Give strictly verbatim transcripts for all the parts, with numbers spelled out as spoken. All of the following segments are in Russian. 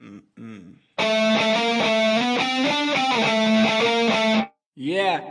Mm-mm. Yeah.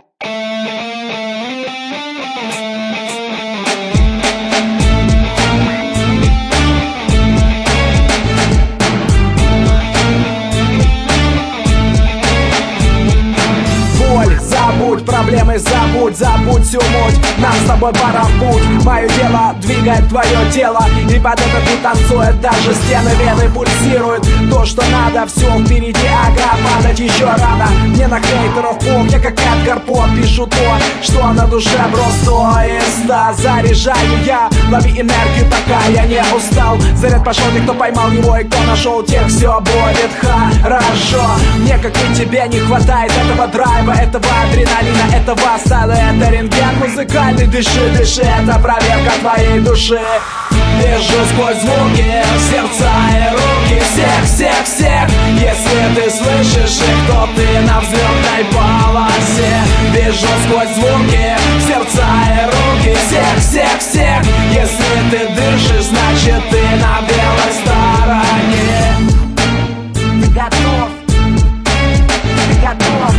Забудь проблемы, забудь, забудь всю муть. Нам с тобой пора в путь. Мое дело двигает твое тело, и под этот бит танцует даже стены, вены пульсируют. То, что надо, все впереди, ага, падать еще рано. Мне на хейтеров пол, я как Эдгар По пишу то, что на душе просто сто. Заряжаю я, лови энергию, пока я не устал. Заряд пошел, те, кто поймал его, и кто нашел тех, все будет хорошо. Мне, как и тебе, не хватает этого драйва, этого адреналина, этого стайла. Это рентген музыкальный, дыши, дыши, это проверка твоей души. Вижу сквозь звуки сердца и руки всех, всех, всех. Если ты слышишь их, то ты на взлетной полосе. Вижу сквозь звуки сердца и руки всех, всех, всех. Если ты дышишь, значит ты на белой стороне. Ты готов? Ты готов?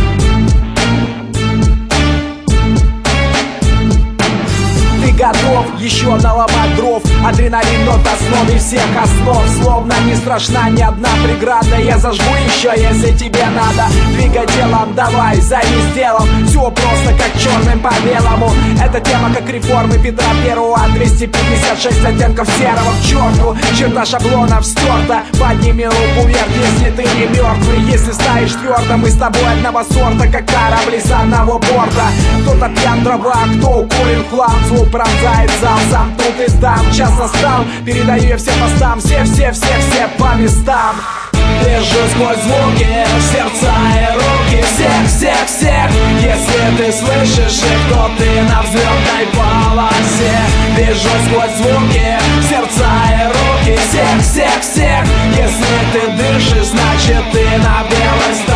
Готов еще наломать дров. Адреналин нот в основе всех основ. Словно не страшна ни одна преграда. Я зажгу еще, если тебе надо. Двигай телом, давай, займись делом. Все просто как черным по белому. Эта тема как реформы Петра Первого. двести пятьдесят шесть оттенков серого к черту. Черта шаблонов стерта. Подними руку вверх, если ты не мертвый. Если стоишь твердо, мы с тобой одного сорта, как корабли с одного борта. Кто-то пьян дрова, кто укурен хлам. Звук пронзает зал, сам тут и там. Час настал, передаю я всем постам. Все, все, все, все по местам. Вижу сквозь звуки сердца и руки всех, всех, всех. Если ты слышишь их, то ты на взлетной полосе. Вижу сквозь звуки сердца и руки всех, всех, всех. Если ты дышишь, значит ты на белой стороне.